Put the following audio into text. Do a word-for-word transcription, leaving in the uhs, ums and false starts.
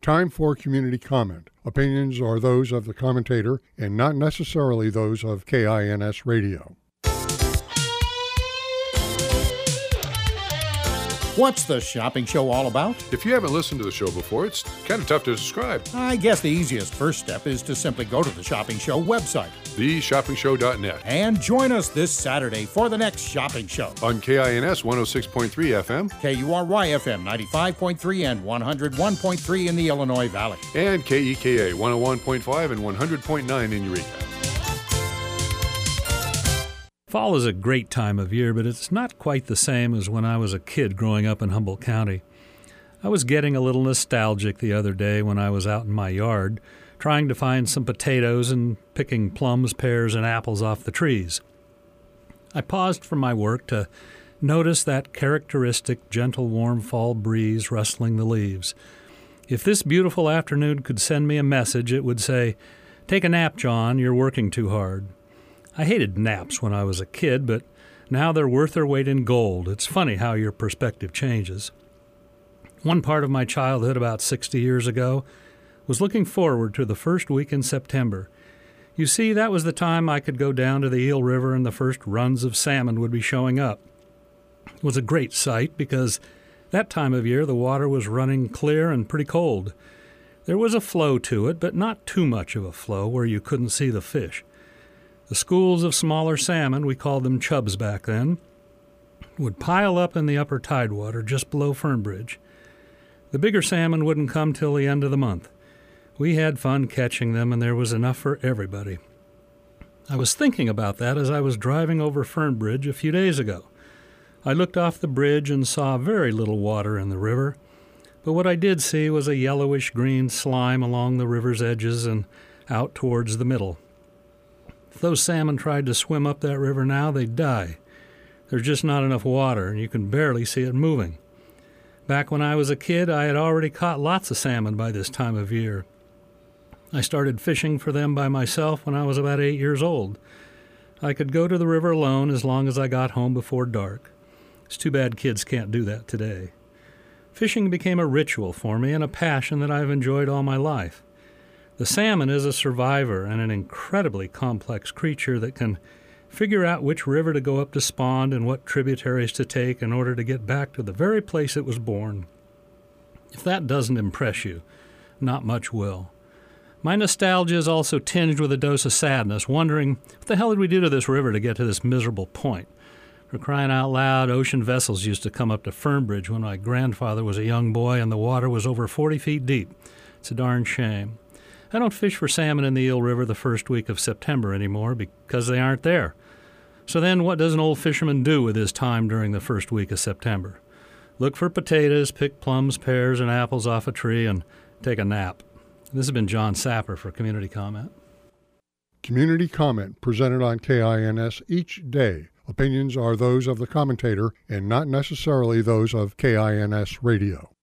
Time for community comment. Opinions are those of the commentator and not necessarily those of K I N S Radio. What's the shopping show all about? If you haven't listened to the show before, it's kind of tough to describe. I guess the easiest first step is to simply go to the Shopping Show website, the shopping show dot net, and join us this Saturday for the next shopping show. On K I N S one oh six point three F M, K U R Y F M ninety-five point three and one oh one point three in the Illinois Valley, and K E K A one oh one point five and one hundred point nine in Eureka. Fall is a great time of year, but it's not quite the same as when I was a kid growing up in Humboldt County. I was getting a little nostalgic the other day when I was out in my yard, trying to find some potatoes and picking plums, pears, and apples off the trees. I paused from my work to notice that characteristic gentle, warm fall breeze rustling the leaves. If this beautiful afternoon could send me a message, it would say, "Take a nap, John, you're working too hard." I hated naps when I was a kid, but now they're worth their weight in gold. It's funny how your perspective changes. One part of my childhood about sixty years ago was looking forward to the first week in September. You see, that was the time I could go down to the Eel River and the first runs of salmon would be showing up. It was a great sight because that time of year the water was running clear and pretty cold. There was a flow to it, but not too much of a flow where you couldn't see the fish. The schools of smaller salmon, we called them chubs back then, would pile up in the upper tidewater just below Fernbridge. The bigger salmon wouldn't come till the end of the month. We had fun catching them, and there was enough for everybody. I was thinking about that as I was driving over Fernbridge a few days ago. I looked off the bridge and saw very little water in the river, but what I did see was a yellowish-green slime along the river's edges and out towards the middle. If those salmon tried to swim up that river now, they'd die. There's just not enough water, and you can barely see it moving. Back when I was a kid, I had already caught lots of salmon by this time of year. I started fishing for them by myself when I was about eight years old. I could go to the river alone as long as I got home before dark. It's too bad kids can't do that today. Fishing became a ritual for me and a passion that I've enjoyed all my life. The salmon is a survivor and an incredibly complex creature that can figure out which river to go up to spawn and what tributaries to take in order to get back to the very place it was born. If that doesn't impress you, not much will. My nostalgia is also tinged with a dose of sadness, wondering what the hell did we do to this river to get to this miserable point? For crying out loud, ocean vessels used to come up to Fernbridge when my grandfather was a young boy and the water was over forty feet deep. It's a darn shame. I don't fish for salmon in the Eel River the first week of September anymore because they aren't there. So then what does an old fisherman do with his time during the first week of September? Look for potatoes, pick plums, pears, and apples off a tree, and take a nap. This has been John Sapper for Community Comment. Community Comment presented on K I N S each day. Opinions are those of the commentator and not necessarily those of K I N S Radio.